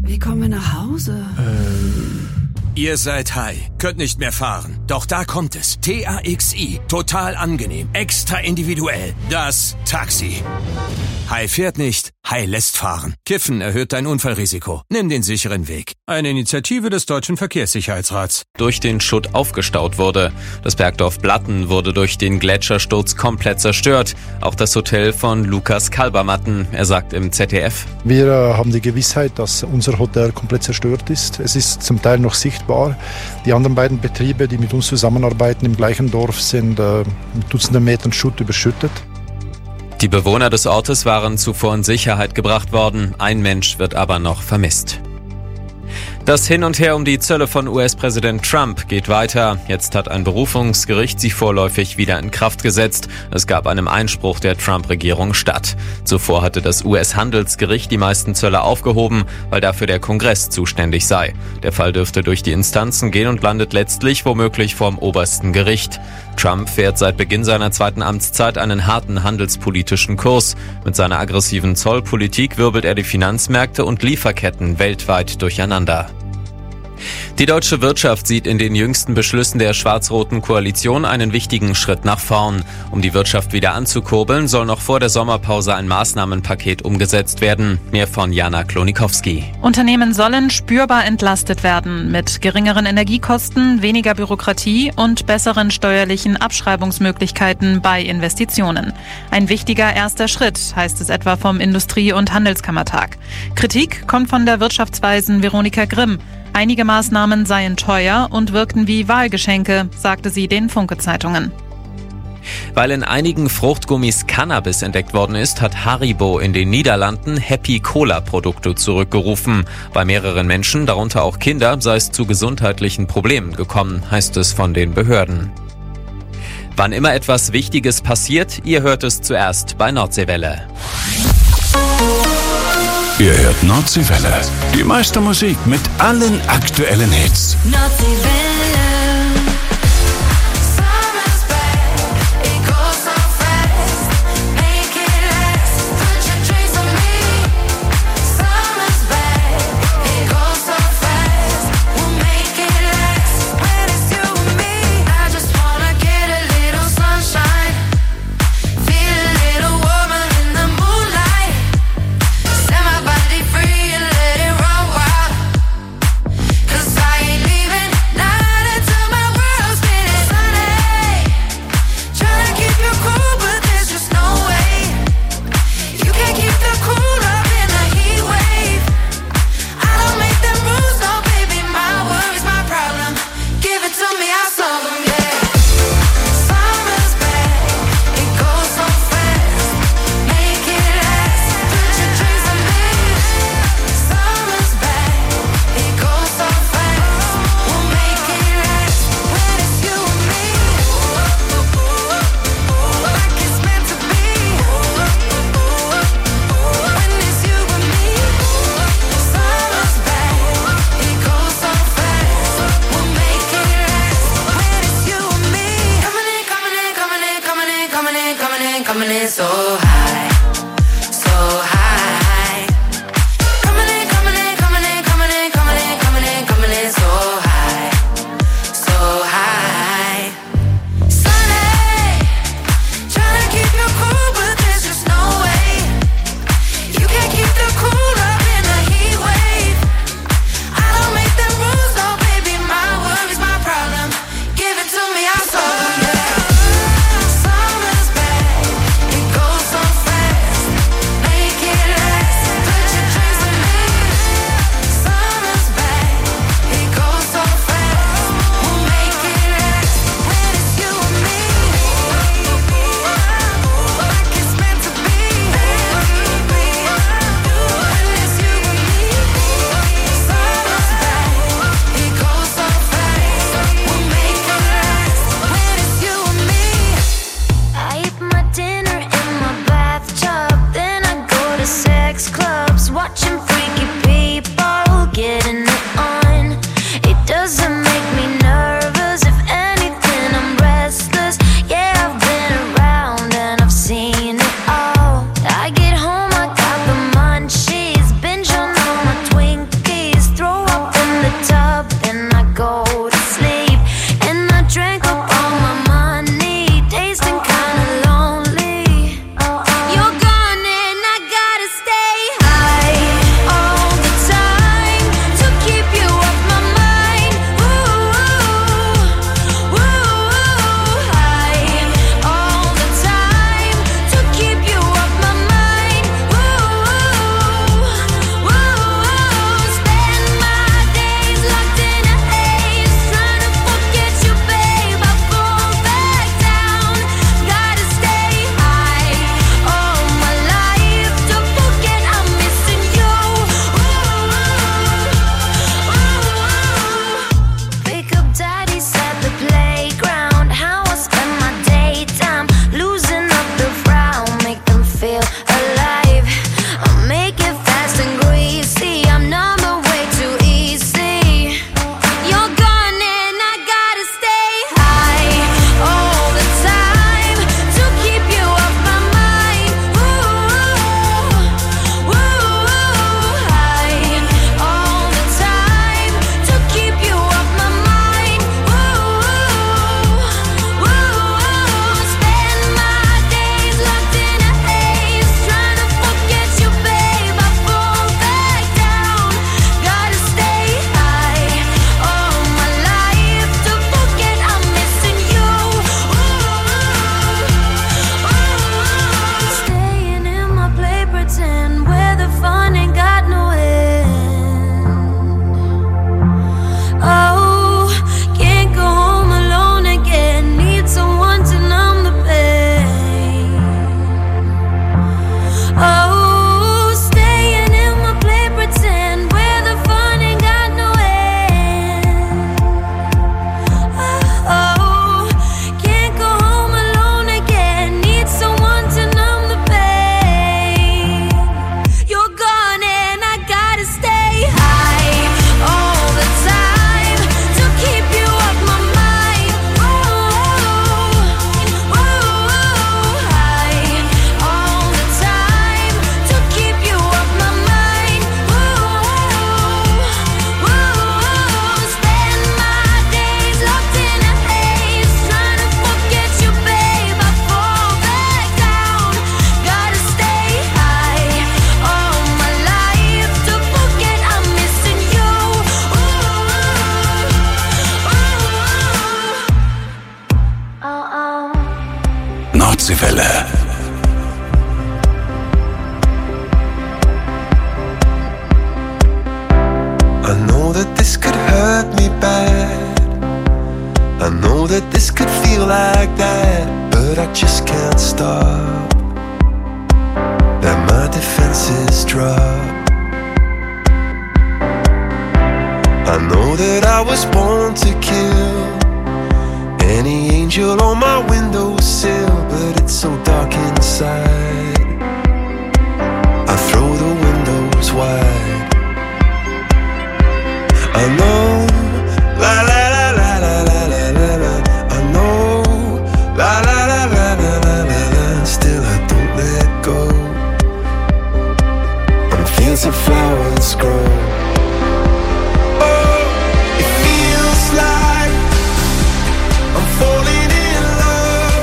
Wie kommen wir nach Hause? Ihr seid high, könnt nicht mehr fahren. Doch da kommt es. TAXI. Total angenehm. Extra individuell. Das Taxi. High fährt nicht, High lässt fahren. Kiffen erhöht dein Unfallrisiko. Nimm den sicheren Weg. Eine Initiative des Deutschen Verkehrssicherheitsrats. Durch den Schutt aufgestaut wurde. Das Bergdorf Blatten wurde durch den Gletschersturz komplett zerstört. Auch das Hotel von Lukas Kalbermatten. Er sagt im ZDF: Wir haben die Gewissheit, dass unser Hotel komplett zerstört ist. Es ist zum Teil noch sichtbar. Die anderen beiden Betriebe, die mit uns zusammenarbeiten im gleichen Dorf, sind mit Dutzenden Metern Schutt überschüttet. Die Bewohner des Ortes waren zuvor in Sicherheit gebracht worden. Ein Mensch wird aber noch vermisst. Das Hin und Her um die Zölle von US-Präsident Trump geht weiter. Jetzt hat ein Berufungsgericht sie vorläufig wieder in Kraft gesetzt. Es gab einem Einspruch der Trump-Regierung statt. Zuvor hatte das US-Handelsgericht die meisten Zölle aufgehoben, weil dafür der Kongress zuständig sei. Der Fall dürfte durch die Instanzen gehen und landet letztlich womöglich vorm obersten Gericht. Trump fährt seit Beginn seiner zweiten Amtszeit einen harten handelspolitischen Kurs. Mit seiner aggressiven Zollpolitik wirbelt er die Finanzmärkte und Lieferketten weltweit durcheinander. Die deutsche Wirtschaft sieht in den jüngsten Beschlüssen der schwarz-roten Koalition einen wichtigen Schritt nach vorn. Um die Wirtschaft wieder anzukurbeln, soll noch vor der Sommerpause ein Maßnahmenpaket umgesetzt werden. Mehr von Jana Klonikowski. Unternehmen sollen spürbar entlastet werden mit geringeren Energiekosten, weniger Bürokratie und besseren steuerlichen Abschreibungsmöglichkeiten bei Investitionen. Ein wichtiger erster Schritt, heißt es etwa vom Industrie- und Handelskammertag. Kritik kommt von der Wirtschaftsweisen Veronika Grimm. Einige Maßnahmen seien teuer und wirkten wie Wahlgeschenke, sagte sie den Funke-Zeitungen. Weil in einigen Fruchtgummis Cannabis entdeckt worden ist, hat Haribo in den Niederlanden Happy-Cola-Produkte zurückgerufen. Bei mehreren Menschen, darunter auch Kinder, sei es zu gesundheitlichen Problemen gekommen, heißt es von den Behörden. Wann immer etwas Wichtiges passiert, ihr hört es zuerst bei Nordseewelle. Ihr hört Nordseewelle. Die meiste Musik mit allen aktuellen Hits. Nordseewelle. Nordseewelle. I know that this could hurt me bad. I know that this could feel like that, but I just can't stop. That my defenses drop. I know that I was born to kill any angel on my windowsill, but it's so dark inside. I throw the windows wide. I know, la la la la la la la la la. I know, la la la la la la la la. Still I don't let go. On fields of flowers grow. Oh, it feels like I'm falling in love.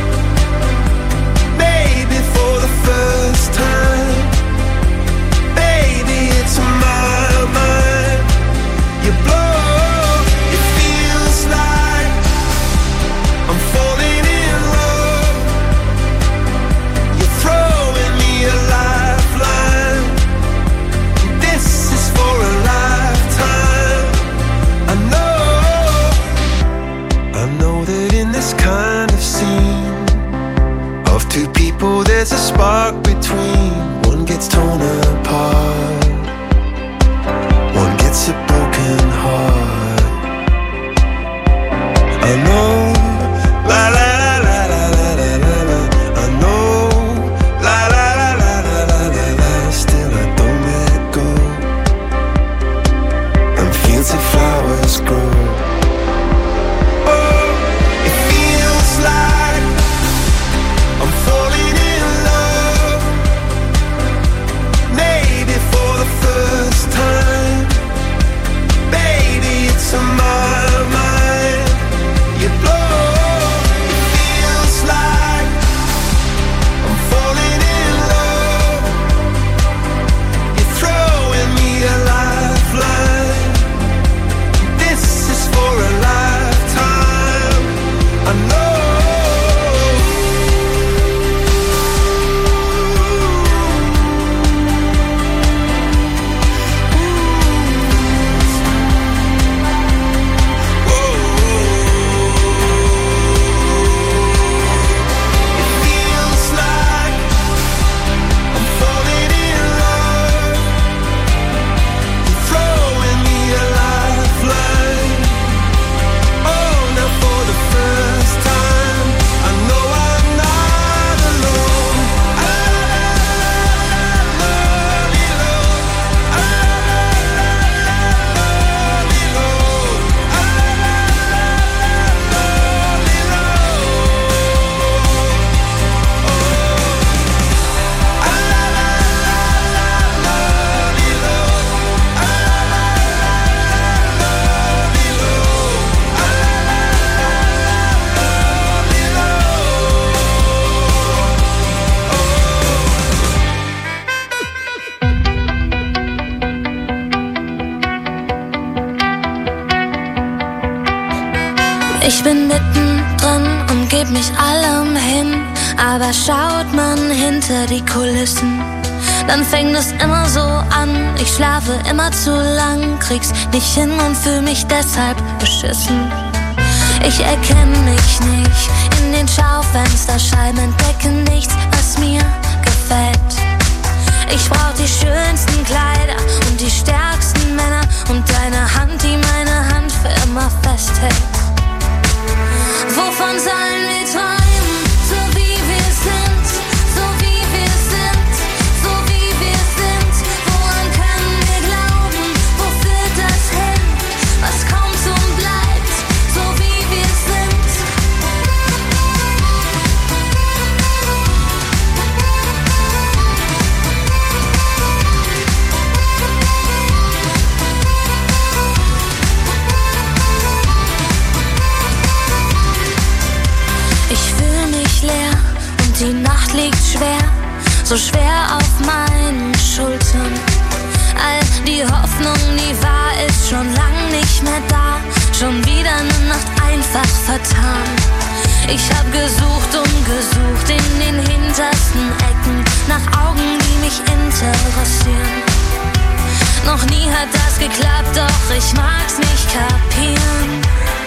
Maybe for the first time. Baby, it's my mind. You blow, it feels like I'm falling in love. You're throwing me a lifeline. This is for a lifetime. I know that in this kind of scene of two people there's a spark between. One gets torn apart, one gets a broken heart. I know, la la la la la la la la. I know, la la la la la la la la. Still I don't let go. And fields of flowers grow. Oh, it feels like I'm falling in love. Maybe for the first time. Baby, it's on my mind. You blow, it feels like I'm falling in love. You're throwing me a lifeline. This is for a lifetime. I know. Ich bin mittendrin und geb mich allem hin, aber schaut man hinter die Kulissen, dann fängt es immer so an. Ich schlafe immer zu lang, krieg's nicht hin und fühl mich deshalb beschissen. Ich erkenne mich nicht in den Schaufensterscheiben, entdecke nichts, was mir gefällt. Ich brauch die schönsten Kleider und die stärksten Männer und deine Hand, die meine Hand für immer festhält. Wovon sollen wir träumen, so wie wir sind, so wie wir sind, so wie wir sind? Woran können wir glauben, wo führt das hin? Was kommt und bleibt, so wie wir sind. Die Nacht liegt schwer, so schwer auf meinen Schultern. All die Hoffnung, die war, ist schon lang nicht mehr da. Schon wieder eine Nacht einfach vertan. Ich hab gesucht und gesucht in den hintersten Ecken nach Augen, die mich interessieren. Noch nie hat das geklappt, doch ich mag's nicht kapieren.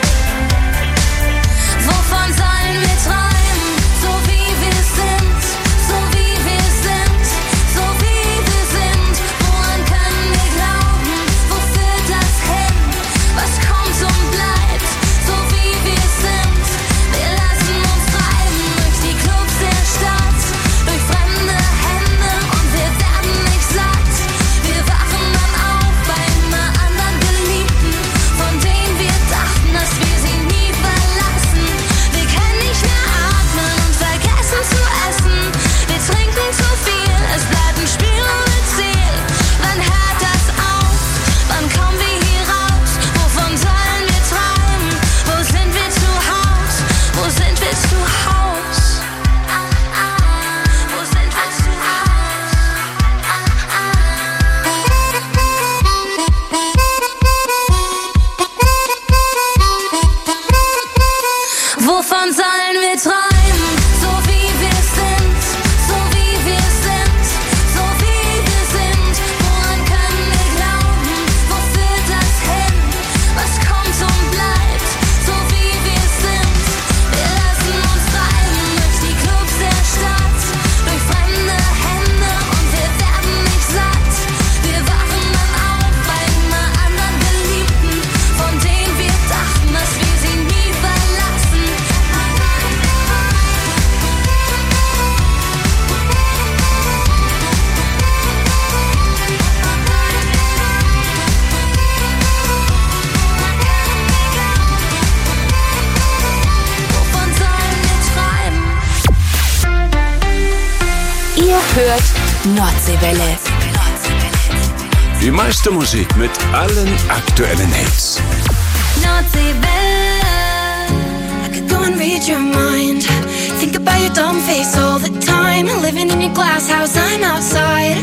Wovon sollen wir träumen, so wie wir sind, so wie wir sind, so wie wir sind? Woran können wir glauben, wo führt das hin? Was kommt und bleibt, so wie wir sind? Wir lassen uns treiben durch die Clubs der Stadt, durch fremde Hände und wir werden nicht satt. Wir wachen dann auf bei einer anderen Geliebten, von denen wir dachten, dass wir sie nie verlassen. Wir können nicht mehr atmen und vergessen zu essen. Wir trinken zu viel, es bleibt ein Spiel ohne Ziel. Wann hört das auf? Wann kommen wir hier raus? Wovon sollen wir träumen? Wo sind wir zu Haus? Wo sind wir zu Haus? Wo sind wir zu Haus? Wovon sollen wir träumen? So wie wir sind, so wie wir sind, so wie wir sind. Woran können wir glauben? Wo führt das hin? Was kommt und bleibt? So wie wir sind. Wir lassen uns treiben durch die Clubs der Stadt, durch fremde Hände und wir werden nicht satt. Wir wachen dann auf bei einer anderen Geliebten, von denen wir dachten, dass wir sie nie verlassen. Wovon sollen wir träumen? Ihr hört Nordseewelle. Die meiste Musik mit allen aktuellen Hits. Nordseewelle. I could go and read your mind. Think about your dumb face all the time. Living in your glass house, I'm outside.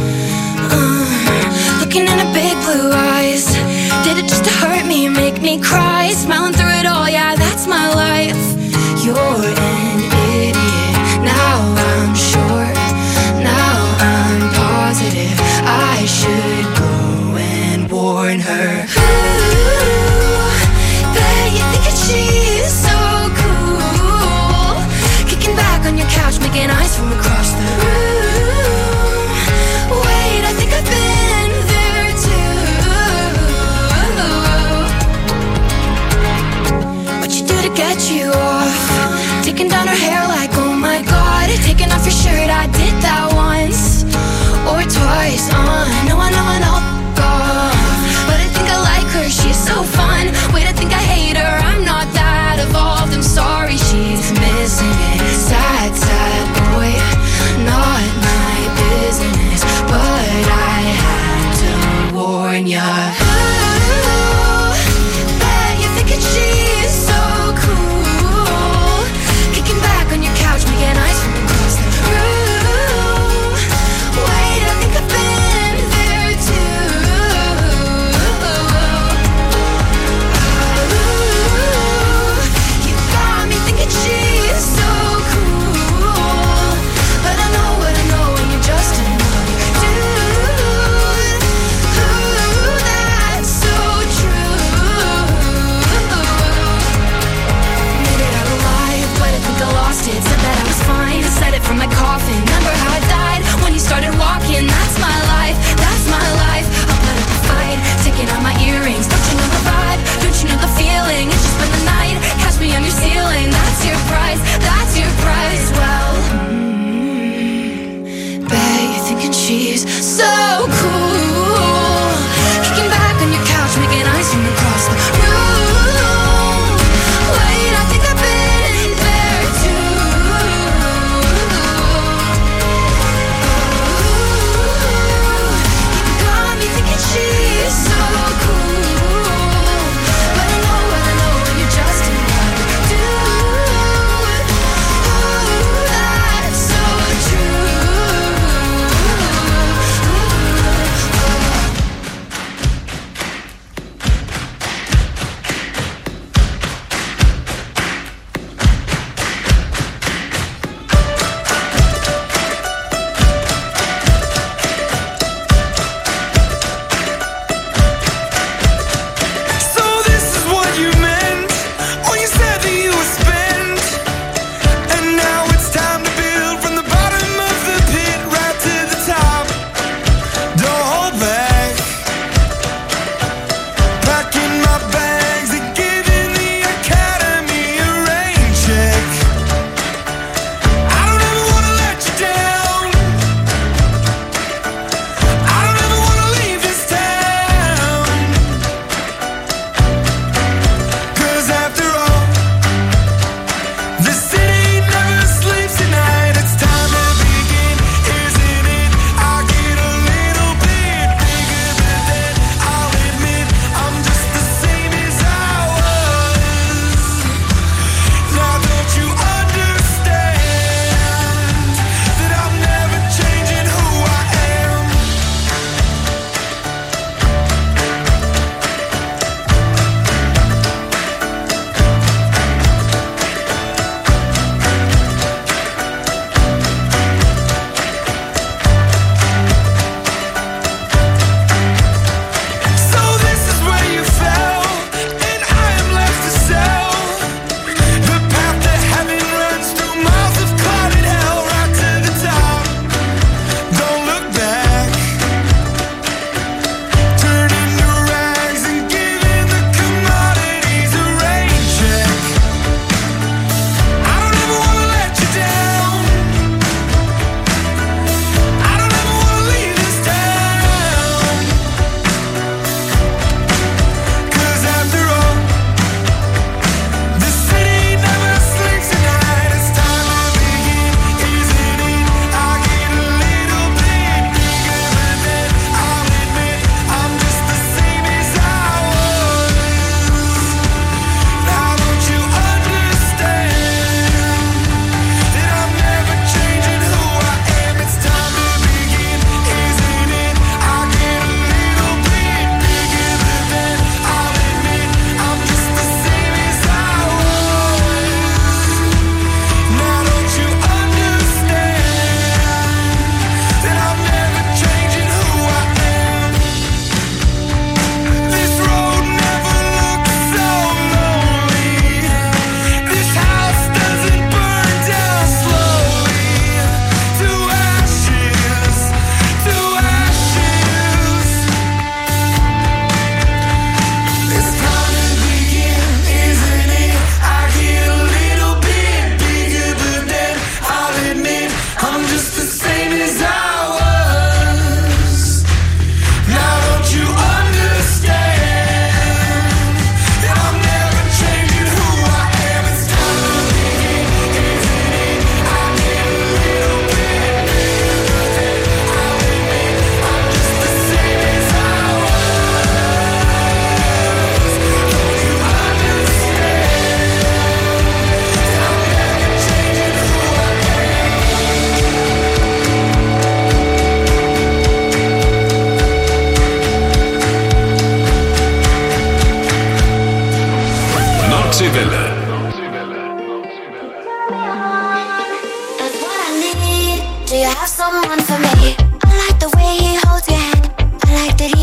Looking in her big blue eyes. Did it just to hurt me, make me cry? Smiling through it all, yeah, that's my life. You're an idiot. Now I'm sure. Now I'm positive. I should go and warn her. Ooh, bet you think that she's so cool. Kicking back on your couch, making eyes from across the room. Wait, I think I've been there too. What you do to get you off? Taking down her hair like, oh my god. Taking off your shirt, I did that once or twice. I know, off. But I think I like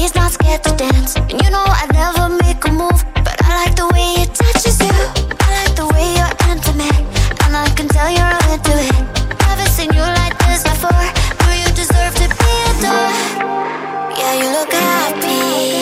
he's not scared to dance. And you know I'd never make a move, but I like the way he touches you. I like the way you're intimate, and I can tell you're into it. Never seen you like this before. Do you deserve to be adored? Yeah, you look happy,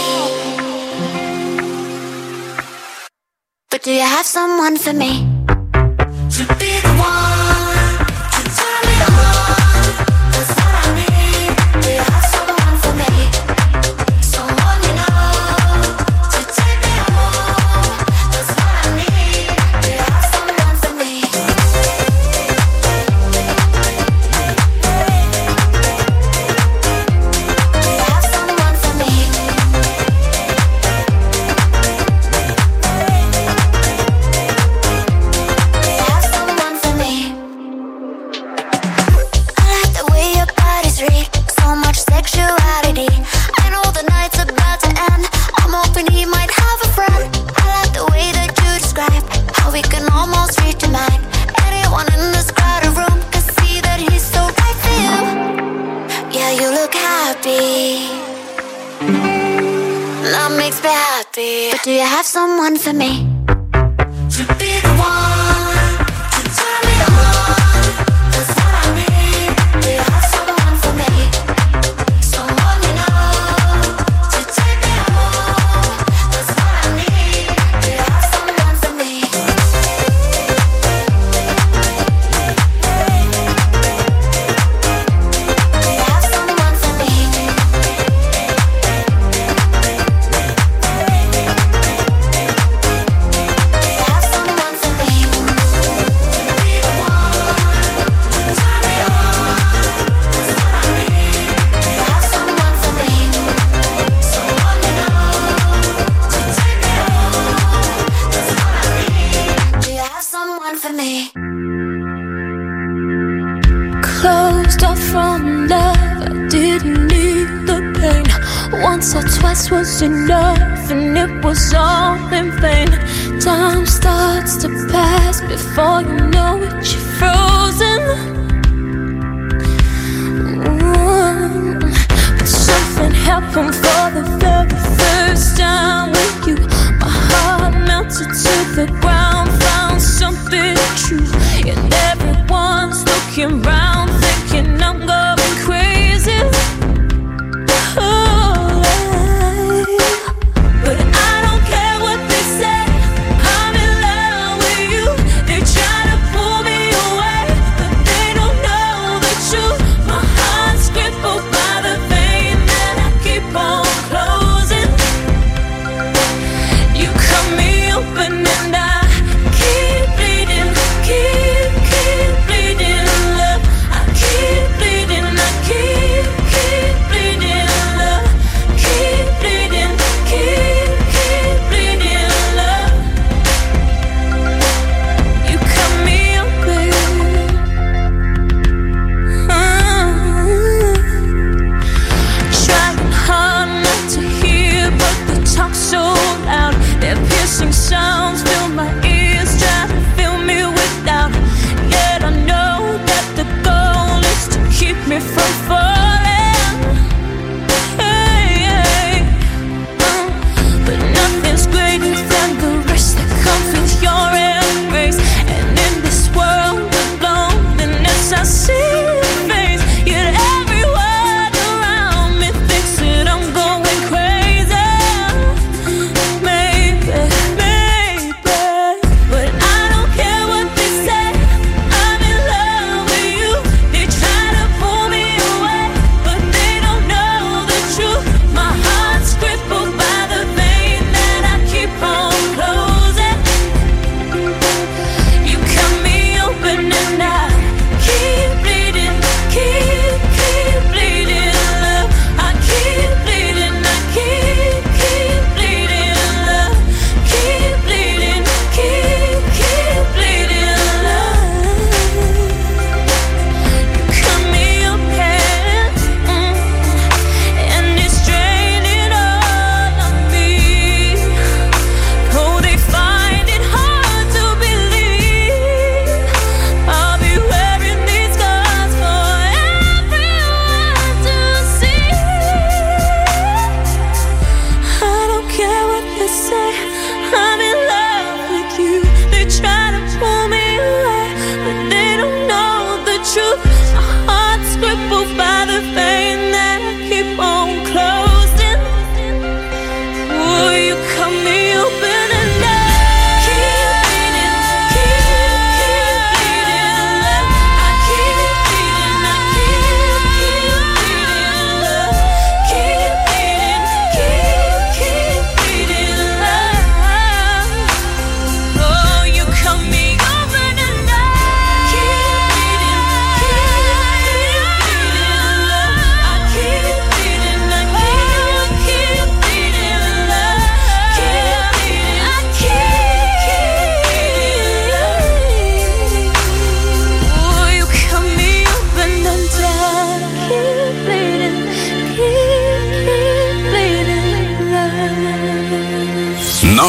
but do you have someone for me? To be the one to turn me on, that's what I need. Do you have someone for me? Someone you know to take me home, that's what I need. Do you have someone for me? Do you have someone for me? So much sexuality. I know the night's about to end. I'm hoping he might have a friend. I like the way that you describe how we can almost read your mind. Anyone in this crowded room can see that he's so right for you. Yeah, you look happy. That makes me happy. But do you have someone for me? To be the one to turn me on, that's what I need. Do you have someone for me? Someone you know to take me home, that's what I need. Do you have someone for me? Do you have someone for me? Closed off from love, I didn't need the pain. Once or twice was enough, and it was all in vain. Time starts to pass before you know it, you're frozen. But something happened for the very first time with you. My heart melted to the ground, found something true. And everyone's looking round, thinking I'm going crazy. Oh, but I don't care what they say, I'm in love with you. They try to pull me away, but they don't know the truth. My heart's crippled by the pain that I keep on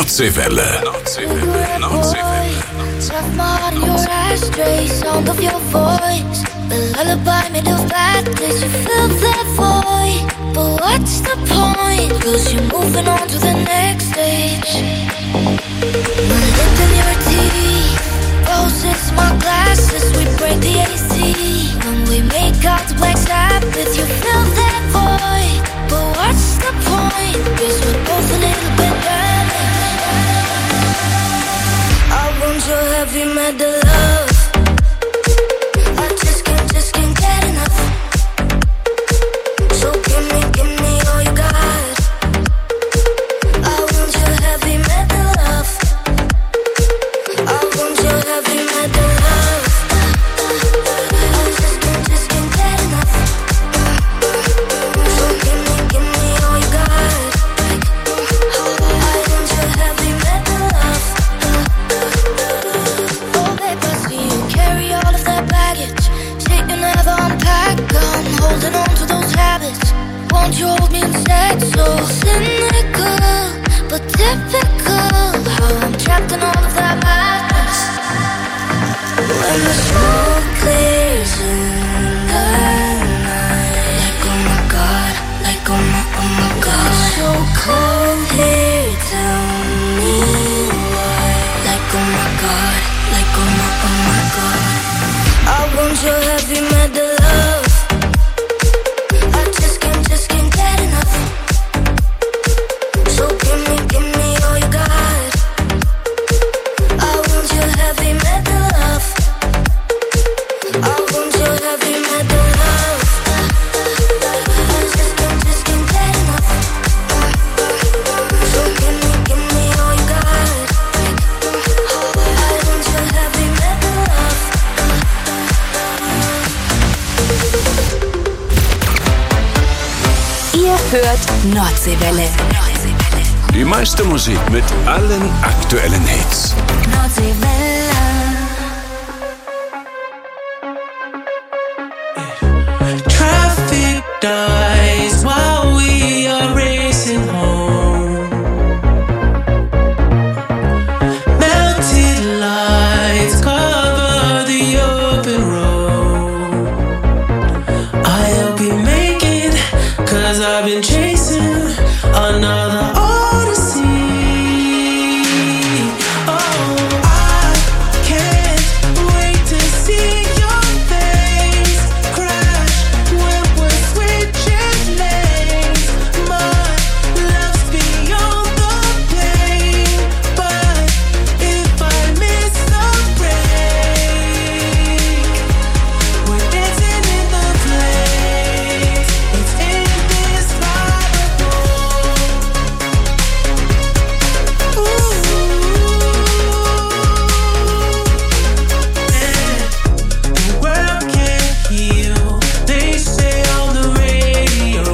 Nordseewelle. Left my heart in your ashtray, sound of your voice. The lullaby made of bad days, you fill that void. But what's the point? Cause you're moving on to the next stage. My lip in your teeth, roses, my glasses, we break the AC. When we make out to Black Sabbath, you fill that void. But what's the point? Cause we're both a little bit damaged. I want your heavy metal love. I just can't get enough. So give me all you got. I want your heavy metal love. I want your heavy metal love. I just can't get enough. So give me all you got. I want your heavy metal love. Oh babe, I see you carry all of that baggage. Shit you never unpack. I'm holding on to those habits. Won't you hold me instead? So cynical, but typical. How I'm trapped in all of that madness. When the smoke clears in the night, like oh my god, like oh my god. So cold here, tell me why. Like oh my god, like oh my god. I want your heavy metal love. I just can't get enough. So give me all you got. I want your heavy metal love. I want your heavy metal love. I just can't get enough. So give me all you got. I want your heavy metal love. Ihr hört Nordseewelle. Die meiste Musik mit allen aktuellen Hits. Nordseewelle. Traffic dies while we are racing home. Melted lights cover the open road. I hope you make it, 'cause I've been chasing another odyssey. Oh, I can't wait to see your face crash when we're switching lanes. My love's beyond the pain, but if I miss the break, we're dancing in the flames. It's indescribable. The world can't heal, they say on the radio.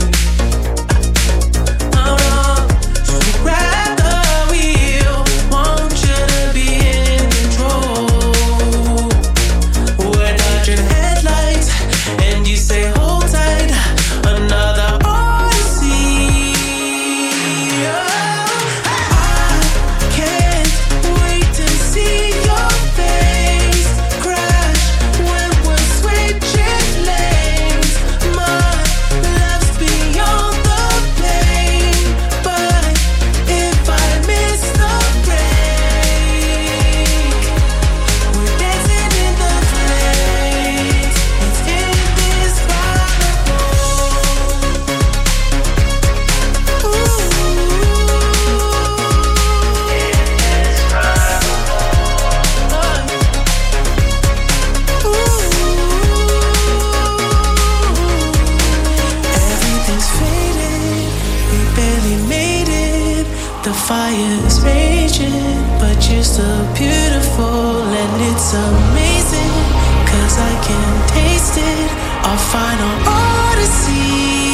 So grab the wheel, want you to be in control. We're dodging headlights, and you say hold tight, another odyssey. I can't wait to see your face crash when we're switching lanes. My love's beyond the pain, but if I miss the break, we're dancing in the flames. It's indescribable. Everything's faded, we barely made it. The fire's raging, but you're still beautiful, and it's amazing, 'cause I can taste it, our final odyssey.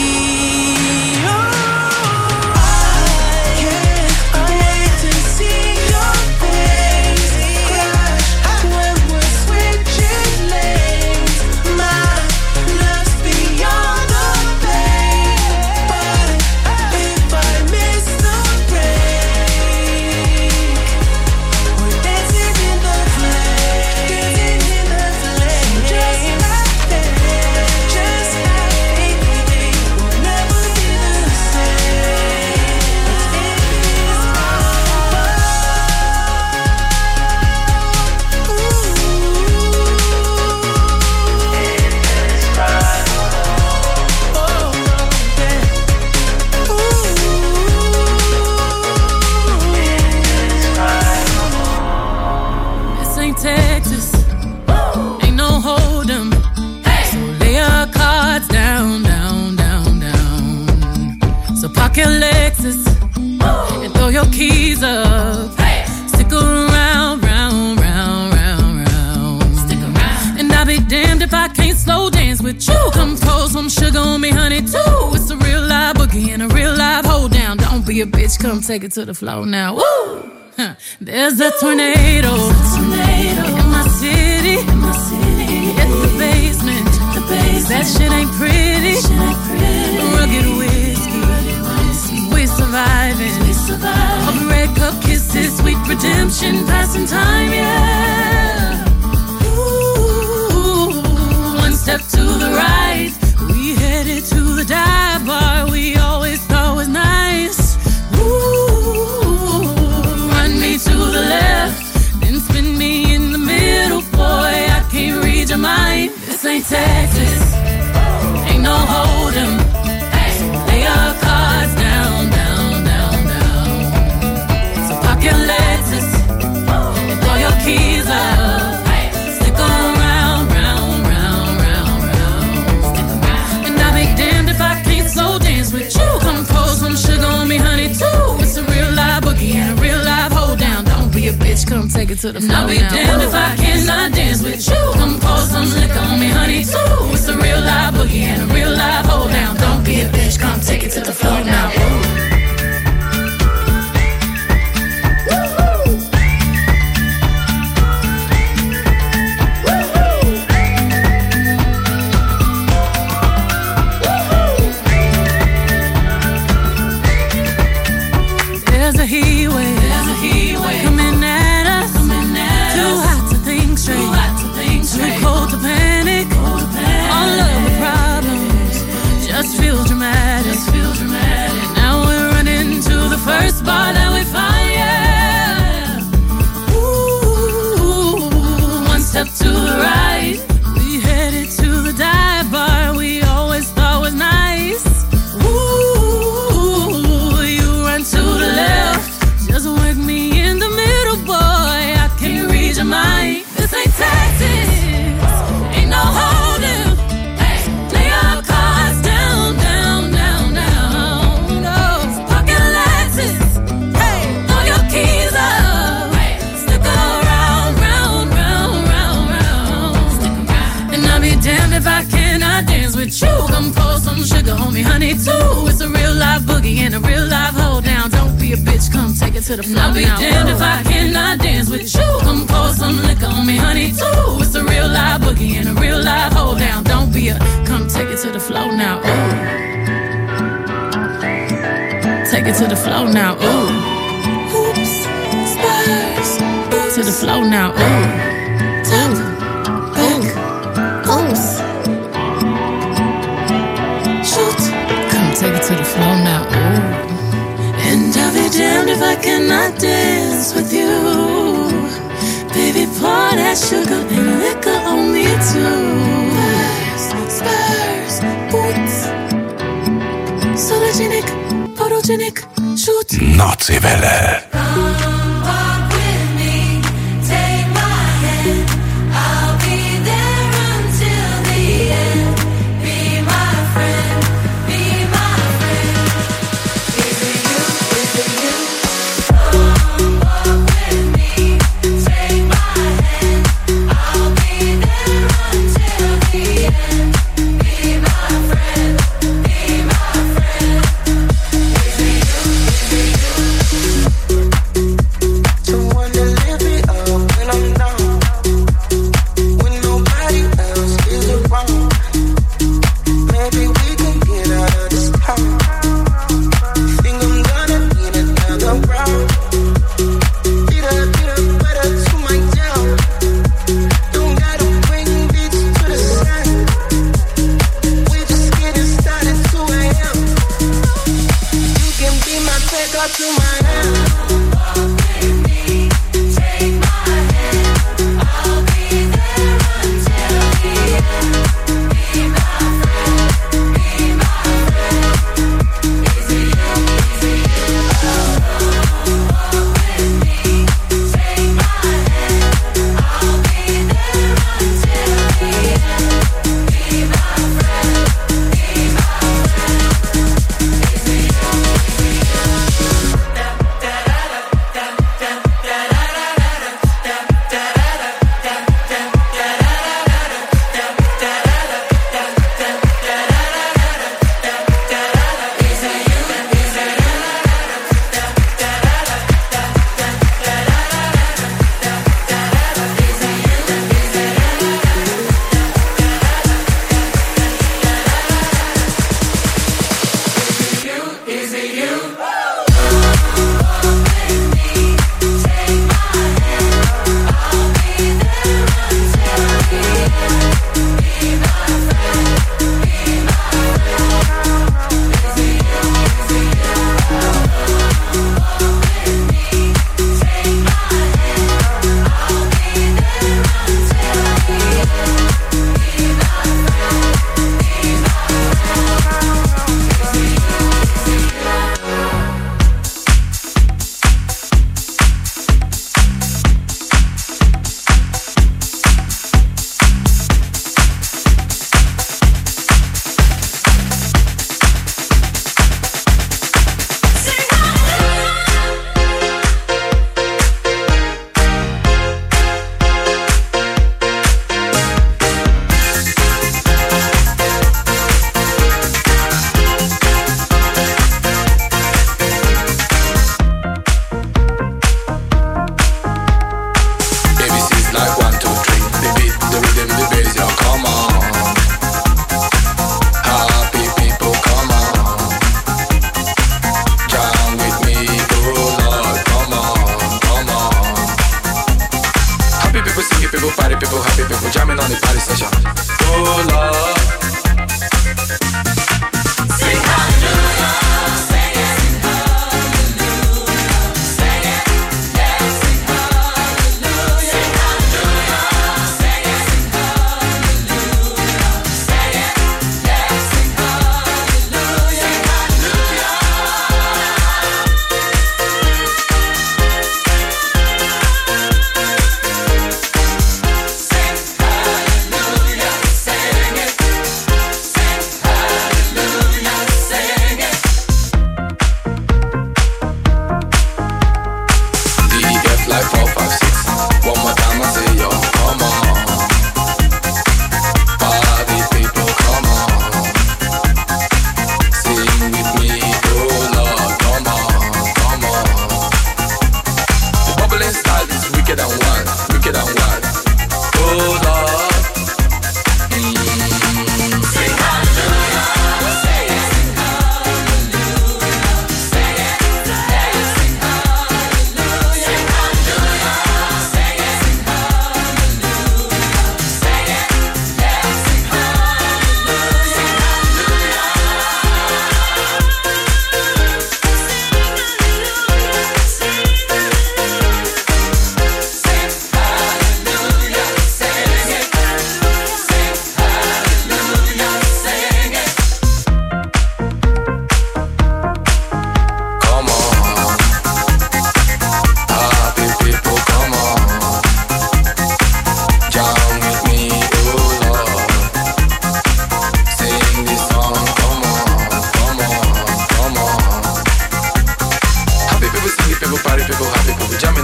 I can't wait to see your face crash when we're switching lanes. My love's beyond the pain, but if I miss the break, Lexus and throw your keys up. Stick around, round, round, round, round. Stick around. And I'll be damned if I can't slow dance with you. Come pour some sugar on me, honey, too. It's a real live boogie and a real live hold down. Don't be a bitch, come take it to the floor now. Woo! There's a tornado in my city. Hit the basement. That shit ain't pretty. Rugged whiskey. We surviving. Of red cup kisses, sweet redemption, passing time, yeah. Ooh, one step to the right. We headed to the dive bar we always thought was nice. Ooh, run me to the left, then spin me in the middle, boy. I can't read your mind. This ain't Texas, ain't no hold'em. Lay our cards down, down, down, down. So park your Lexus and throw your keys up. Stick around, round, round, round, round. And I'll be damned if I can't slow dance with you. Come pour some sugar on me, honey, too. It's a real live boogie and a real live hold down. Don't be a bitch, come take it to the floor. I'll be damned if I cannot dance with you. Come pour some liquor on me, honey, too. It's a real live boogie and a real live hold down. Don't be a bitch, come take it to the floor now. There's a heat wave coming at us. Too hot to think straight. Too cold to panic. All of the problems just feel dramatic. Now we're running to the first bar that we find, yeah. Ooh, one step to the right. We headed to the dive bar we always thought was nice. Ooh, you run to the left, just work me in the middle, boy. I can't read your mind. This ain't Texas, ain't no hold'em. Lay our cards down, down, down, down. No, pocket Lexus, throw your keys up. Stick around, round, round, round, round. And I'll be damned if I cannot dance with you. Come pour some sugar on me, honey, too. It's a real live boogie and a real live hold down. Don't be a bitch, come take it to the floor. I'll be damned if I cannot dance with you. Come pour some liquor on me, honey, too. It's a real live boogie and a real live hold down. Don't be a, come take it to the floor now. Ooh. Take it to the floor now. Ooh. Hoops, spurs, to the floor now. Ooh. Top, back, oops. Shoot, come take it to the floor now. Ooh. And I'll be damned if I cannot dance with you. Baby, pour that sugar and liquor on me too. Spurs, boots. Sologenic, photogenic, shoot. Nordseewelle.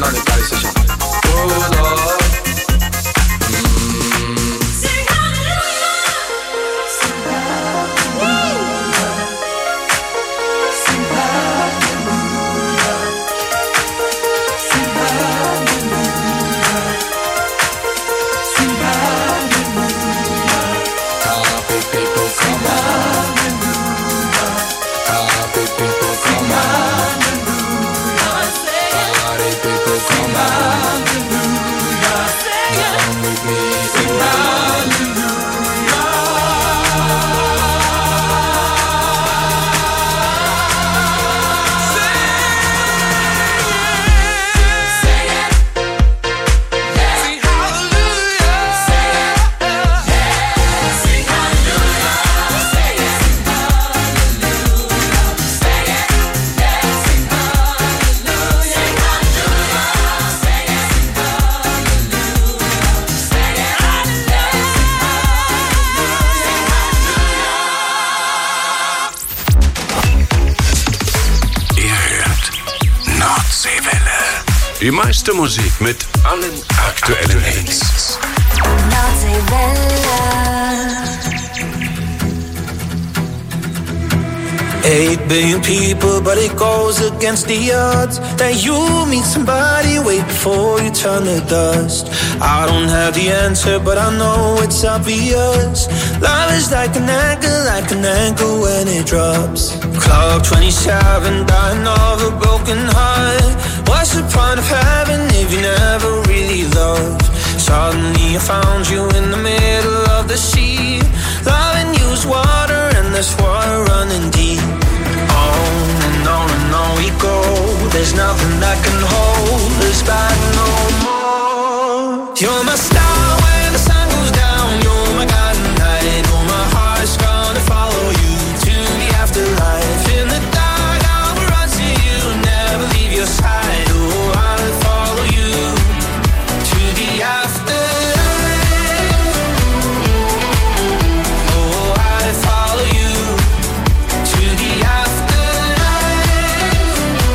gar nicht sicher. Oh Lord. Sing Hallelujah. Sing Hallelujah. Sing Hallelujah. Sing Hallelujah. Sing Hallelujah. Happy people come on. Happy people come on. Party people come on. Down with me. Sing hallelujah. Die meiste Musik mit allen aktuellen Hits. Nordseewelle. 8 billion people, but it goes against the odds that you meet somebody way before you turn to dust. I don't have the answer, but I know it's obvious. Love is like an anchor when it drops. Clock 27, dying of a broken heart. What's the point of having if you never really loved? Suddenly I found you in the middle of the sea. Loving you's water and there's water running deep. On and on and on we go. There's nothing that can hold us back no more. You're my star when the sun goes down. You're my guiding light. Oh, my heart's gonna follow you to the afterlife. In the dark I will run to you, never leave your side. Oh, I'll follow you to the afterlife. Oh, I'll follow you to the afterlife.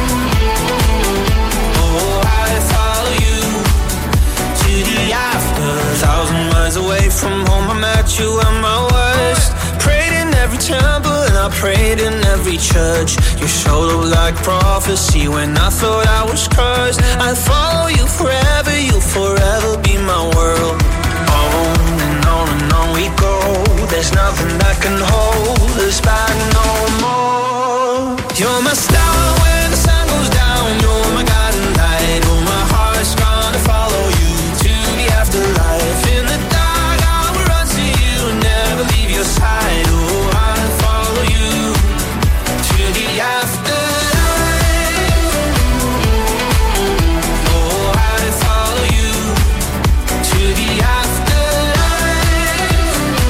Oh, I'll follow you to the after. 1,000 miles away from home, I met you at my worst. Prayed in every temple and I prayed in every church. You showed up like prophecy when I thought I was cursed. I'll follow you forever, you'll forever be my world. On and on and on we go. There's nothing that can hold us back no more. You're my star when the sun goes down. You're my guiding light. Oh, my heart's gonna follow you to the afterlife. In the dark I will run to you, never leave your side. Oh, I'll follow you to the afterlife. Oh, I'll follow you to the afterlife.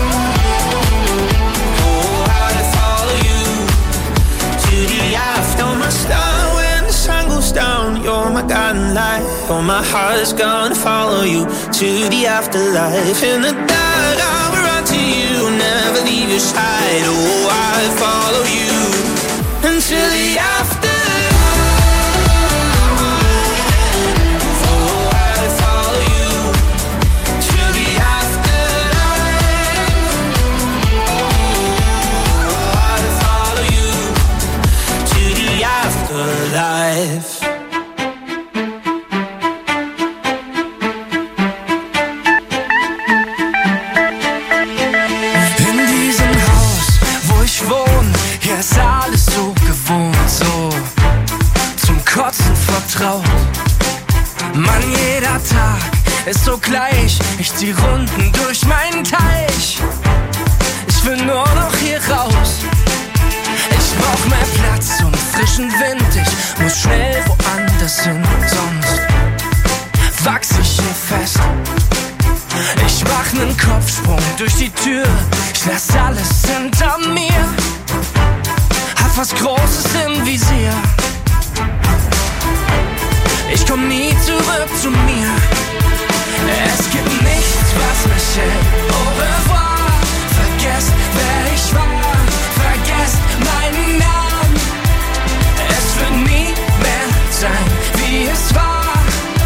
Oh, I'll follow you to the after. You're my star when the sun goes down. You're my guiding light. Oh, my heart's gonna follow you to the afterlife. In the dark I will run to you, never leave your side. Oh, I'll follow you until the afterlife. Oh, I'll follow you to the afterlife. Oh, I'll follow you to the afterlife. In diesem Haus, wo ich wohne, hier ist alles so gewohnt, so zum Kotzen vertraut. Mann, jeder Tag ist so gleich, ich zieh Runden durch meinen Teich. Ich will nur noch hier raus. Ich brauch mehr Platz und frischen Wind. Ich muss schnell woanders hin, sonst wachs ich hier fest. Ich mach nen Kopfsprung durch die Tür. Ich lass alles hinter mir. Hab was Großes im Visier. Ich komm nie zurück zu mir. Es gibt nichts, was mich hält. Au revoir. Vergesst, wer ich war. Vergesst meinen Namen. Es wird nie mehr sein, wie es war.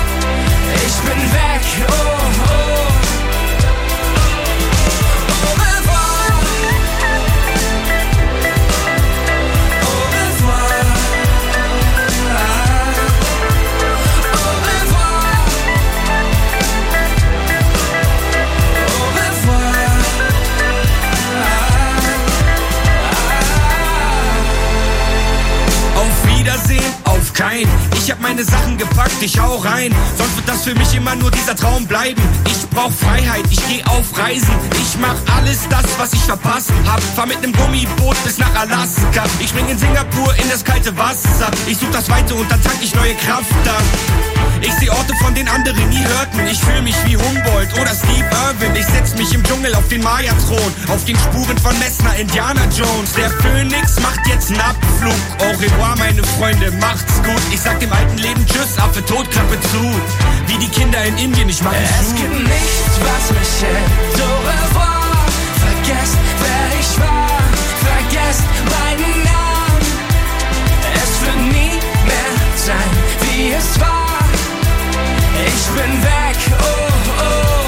rein. Ich hab meine Sachen gepackt, ich hau rein. Sonst wird das für mich immer nur dieser Traum bleiben. Ich brauch Freiheit, ich geh auf Reisen. Ich mach alles das, was ich verpasst hab. Fahr mit nem Gummiboot bis nach Alaska. Ich spring in Singapur in das kalte Wasser. Ich such das Weite und dann tank ich neue Kraft an. Ich seh Orte, von denen andere nie hörten. Ich fühl mich wie Humboldt oder Steve Irwin. Ich setz mich im Dschungel auf den Maya-Thron. Auf den Spuren von Messner, Indiana Jones. Der Phönix macht jetzt einen Abflug. Au revoir, meine Freunde, macht's gut. Ich sag dem alten Leben Tschüss, Affe tot, Klappe zu. Wie die Kinder in Indien, ich mach es gibt nichts, was mich hält. Au revoir, vergesst, wer ich war. Vergesst meinen Namen. Es wird nie mehr sein, wie es war. Ich bin weg, oh, oh.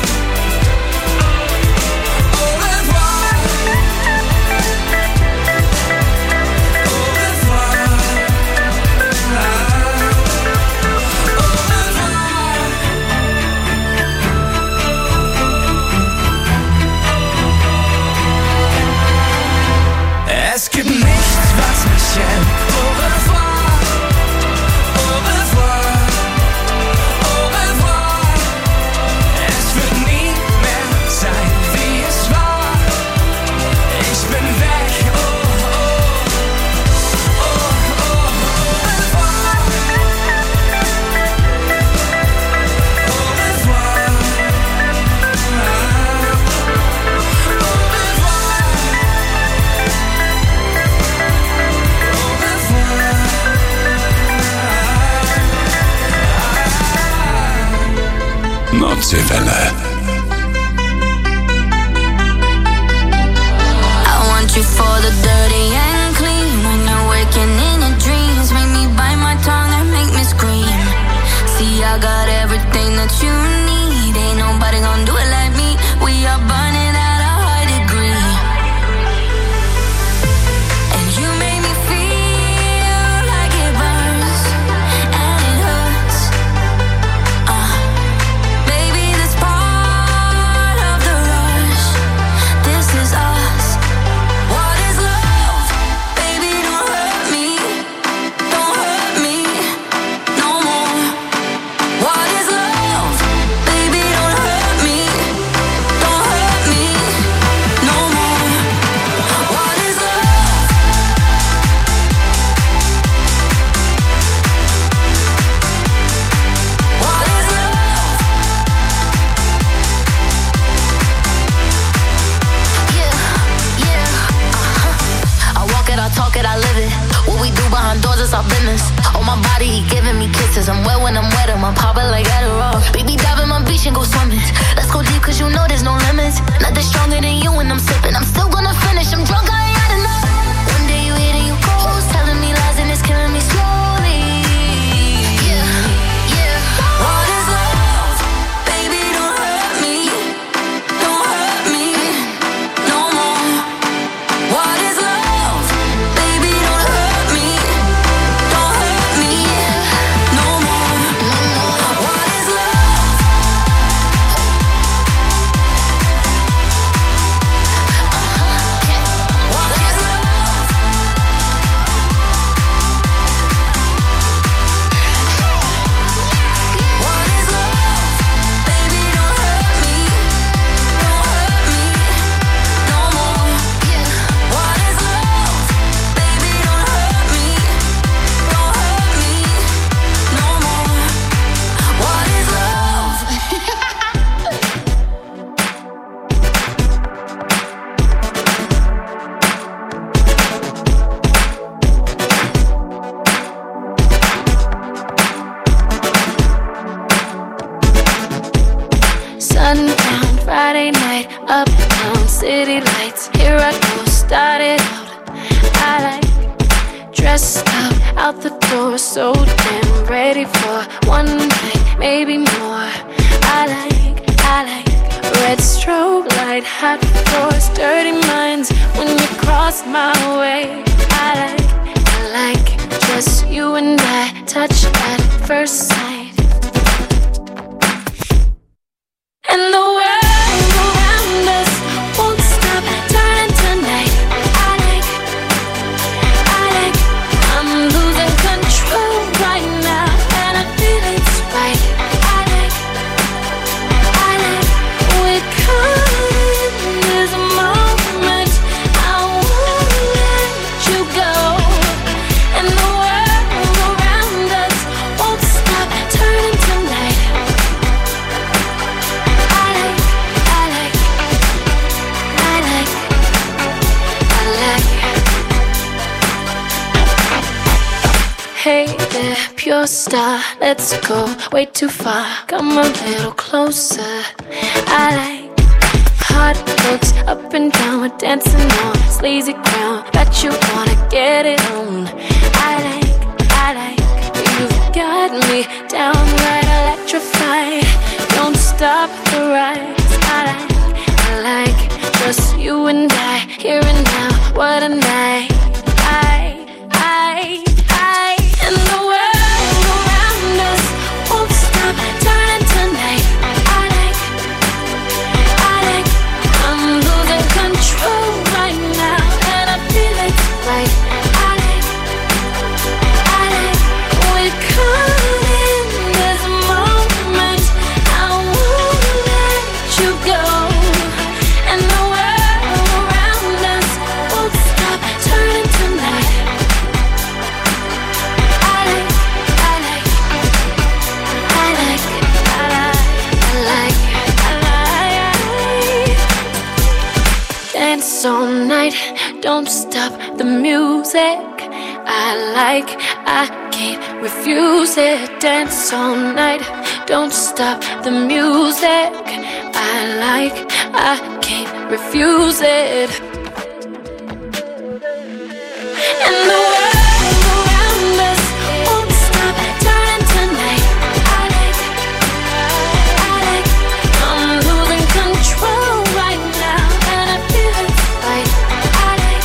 Au revoir. Au revoir. Au revoir. Es gibt nichts, was mich hält. Au revoir. Au revoir. Nordseewelle. I want you for the dirty and clean. When you're waking in your dreams, make me bite my tongue and make me scream. See, I got everything that you need. Ain't nobody gonna do it like me. We are burning at a high degree. And you make me feel like it burns and it hurts. Baby, this part of the rush. This is us. What is love? Baby, don't hurt me. Don't hurt me no more. What is love? Baby, don't hurt me. Don't hurt me no more. What is love? What is love? I walk it, I talk it, I live it. What we do behind doors is our business. On my body, he giving me kisses. I'm wet when I'm wet, I'm popping like Adderall. Baby, dive in my beach and go swimming. Let's go deep, cause you know there's no limits. Nothing stronger than you when I'm sipping. I'm still gonna finish, I'm drunk, I ain't had enough. One day you hit and you close, telling me lies and it's killing me slowly. What is love? Baby, don't hurt me. Don't hurt me no more. What is love? Baby, don't hurt me. Don't hurt me no more. What is love? What is love? What is love? Baby, don't hurt me. Don't hurt me no more. What is love? Baby, don't hurt me. Don't hurt me no more. What is love? Sundown, Friday night, uptown, city lights. Here I go, started out. I like dressed up, out the door, so damn ready for one night, maybe more. I like red strobe light, hot floors, dirty minds. When you cross my way, I like just you and I, touch at first sight. And the world around us won't stop turning tonight. I like, I'm losing control right Hey there, pure star, let's go way too far. Come a little closer. I like hot looks up and down, we're dancing on sleazy ground. Bet you wanna get it on. I like, you've got me downright electrified. Don't stop the rise. I like, just you and I, here and now. What a night. And the world around us won't stop turning tonight. I like, I'm losing control right now, and I feel it's right. I like, we're caught in this moment. I won't let you go. And the world around us won't stop turning tonight. Dance all night, don't stop the music. I can't refuse it. Dance all night, don't stop the music. I can't refuse it. And the world around us won't stop turning tonight. I like, I'm losing control right now, and I feel it's right. I like,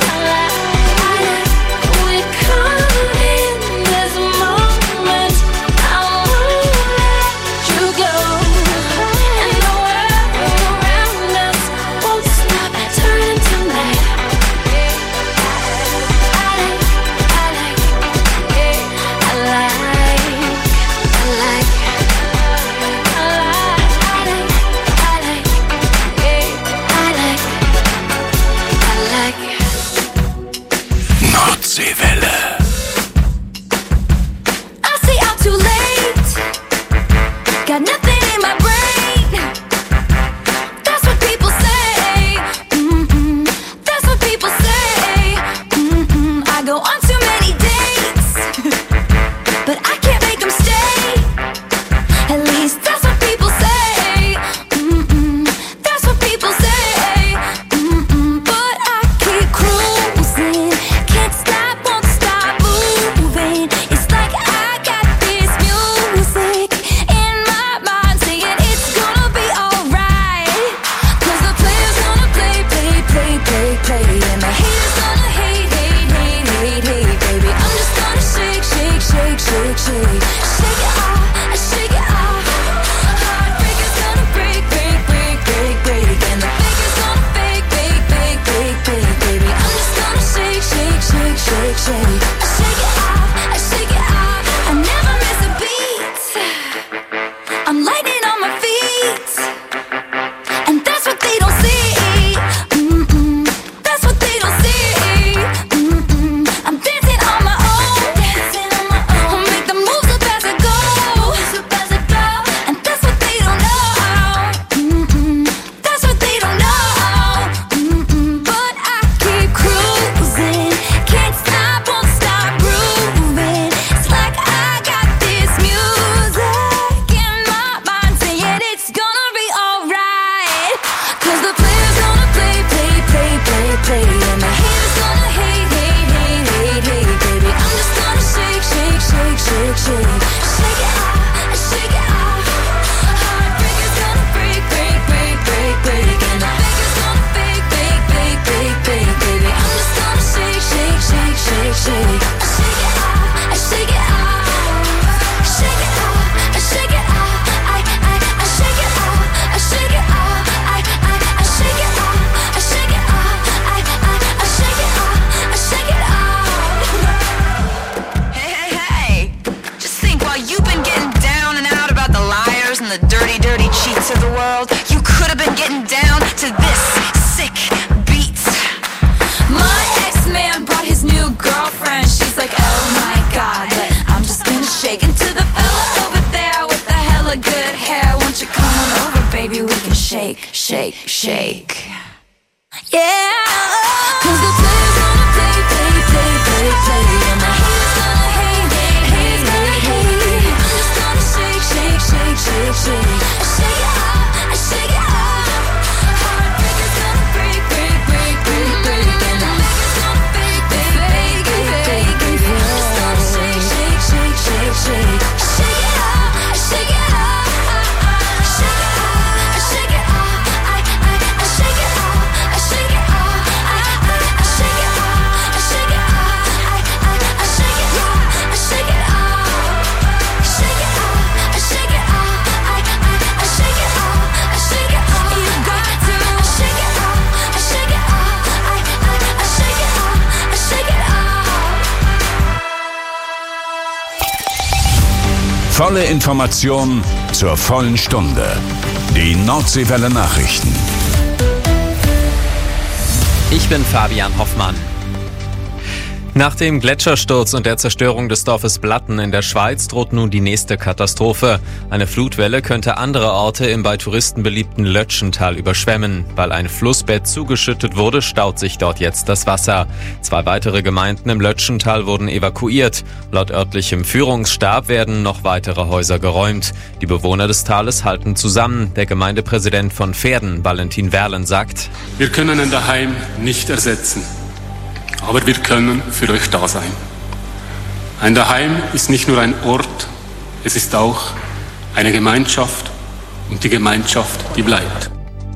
we're caught in this moment. I won't let you go. And the world around us won't stop turning tonight. Nordseewelle. I say I'm too late. Got nothing in my brain. That's what people say. That's what people say. I go on too many dates, but I can't make them stay. At least that's what people say. That's what people say. But I keep cruising. Can't stop, won't stop moving. It's like I got this music in my mind saying it's gonna be alright. 'Cause the player's gonna play. And the haters gonna hate. Baby, I'm just gonna shake. Shake it off, shake it off. Heartbreaker's gonna break. And the faker's gonna fake. Baby, I'm just gonna shake. I shake it off. I never miss a beat. I'm lightning on my feet. And that's what they don't see. That's what they don't see. I'm dancing on my own. I'll make the moves up as I go. And that's what they don't know. That's what they don't know. But I keep cruising. Can't stop, won't stop grooving. It's like I got this music in my mind saying it's gonna be alright. 'Cause the player's gonna play. And the haters gonna hate. Baby, I'm just gonna shake. Shake it off. Heartbreaker's gonna break. And the faker's gonna fake. Baby, I'm just gonna shake. I shake it off. I shake it off. I shake it off. I shake it off. I shake it off. I shake it off. I shake it off. Hey. Just think, while you've been getting down and out about the liars and the dirty cheats of the world, you could have been getting down to this sick beat. My ex-man brought his new girlfriend. She's like, oh my God, but I'm just gonna shake. And to the fella over there with the hella good hair, won't you come on over, baby, we can shake. Yeah, 'cause the player's gonna play. And the haters gonna hate. volle Information zur vollen Stunde. Die Nordseewelle Nachrichten. Ich bin Fabian Hoffmann. Nach dem Gletschersturz und der Zerstörung des Dorfes Blatten in der Schweiz droht nun die nächste Katastrophe. Eine Flutwelle könnte andere Orte im bei Touristen beliebten Lötschental überschwemmen. Weil ein Flussbett zugeschüttet wurde, staut sich dort jetzt das Wasser. 2 weitere Gemeinden im Lötschental wurden evakuiert. Laut örtlichem Führungsstab werden noch weitere Häuser geräumt. Die Bewohner des Tales halten zusammen. Der Gemeindepräsident von Verden, Valentin Werlen, sagt: Wir können ein Daheim nicht ersetzen. Aber wir können für euch da sein. Ein Daheim ist nicht nur ein Ort, es ist auch eine Gemeinschaft und die Gemeinschaft, die bleibt.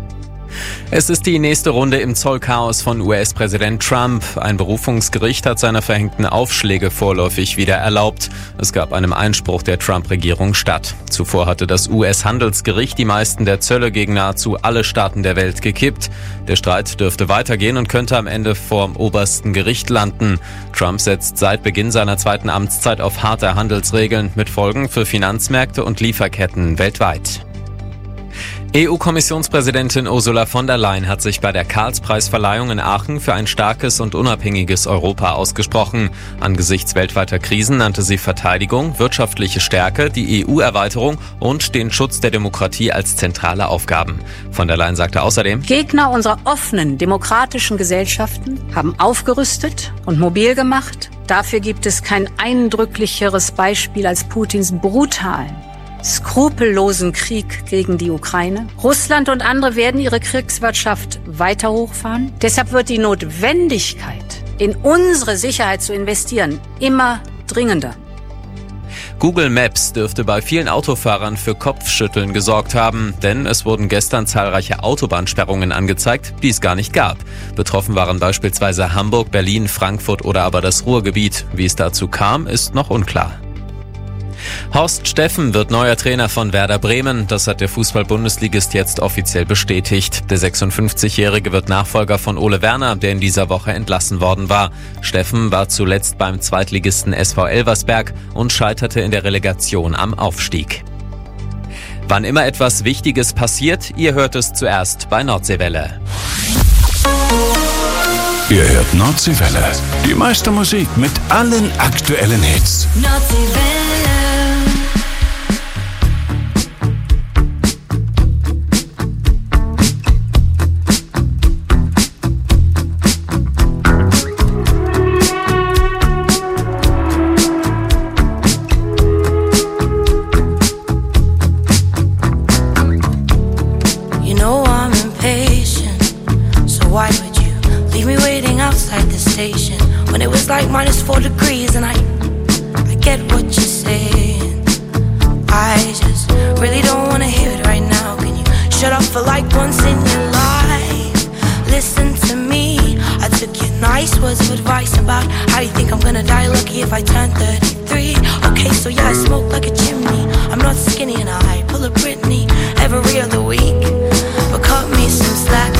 Es ist die nächste Runde im Zollchaos von US-Präsident Trump. Ein Berufungsgericht hat seine verhängten Aufschläge vorläufig wieder erlaubt. Es gab einem Einspruch der Trump-Regierung statt. Zuvor hatte das US-Handelsgericht die meisten der Zölle gegen nahezu alle Staaten der Welt gekippt. Der Streit dürfte weitergehen und könnte am Ende vorm obersten Gericht landen. Trump setzt seit Beginn seiner 2. Amtszeit auf harte Handelsregeln mit Folgen für Finanzmärkte und Lieferketten weltweit. EU-Kommissionspräsidentin Ursula von der Leyen hat sich bei der Karls-Preisverleihung in Aachen für ein starkes und unabhängiges Europa ausgesprochen. Angesichts weltweiter Krisen nannte sie Verteidigung, wirtschaftliche Stärke, die EU-Erweiterung und den Schutz der Demokratie als zentrale Aufgaben. Von der Leyen sagte außerdem: Gegner unserer offenen, demokratischen Gesellschaften haben aufgerüstet und mobil gemacht. Dafür gibt es kein eindrücklicheres Beispiel als Putins brutalen, skrupellosen Krieg gegen die Ukraine. Russland und andere werden ihre Kriegswirtschaft weiter hochfahren. Deshalb wird die Notwendigkeit, in unsere Sicherheit zu investieren, immer dringender. Google Maps dürfte bei vielen Autofahrern für Kopfschütteln gesorgt haben, denn es wurden gestern zahlreiche Autobahnsperrungen angezeigt, die es gar nicht gab. Betroffen waren beispielsweise Hamburg, Berlin, Frankfurt oder aber das Ruhrgebiet. Wie es dazu kam, ist noch unklar. Horst Steffen wird neuer Trainer von Werder Bremen. Das hat der Fußball-Bundesligist jetzt offiziell bestätigt. Der 56-Jährige wird Nachfolger von Ole Werner, der in dieser Woche entlassen worden war. Steffen war zuletzt beim Zweitligisten SV Elversberg und scheiterte in der Relegation am Aufstieg. Wann immer etwas Wichtiges passiert, ihr hört es zuerst bei Nordseewelle. Ihr hört Nordseewelle. Die meiste Musik mit allen aktuellen Hits. Nordseewelle. When it was like -4 degrees and I get what you're saying. I just really don't wanna hear it right now. Can you shut up for like once in your life? Listen to me. I took your nice words of advice about how you think I'm gonna die lucky if I turn 33. Okay, so yeah, I smoke like a chimney. I'm not skinny and I pull a Britney every other week. But cut me some slack.